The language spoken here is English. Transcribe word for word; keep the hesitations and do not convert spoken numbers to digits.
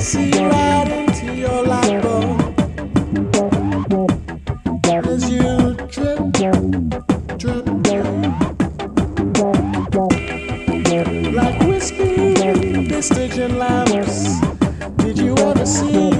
See right into your light bulb as you drip, drip, like whiskey, distant lamps. Did you ever see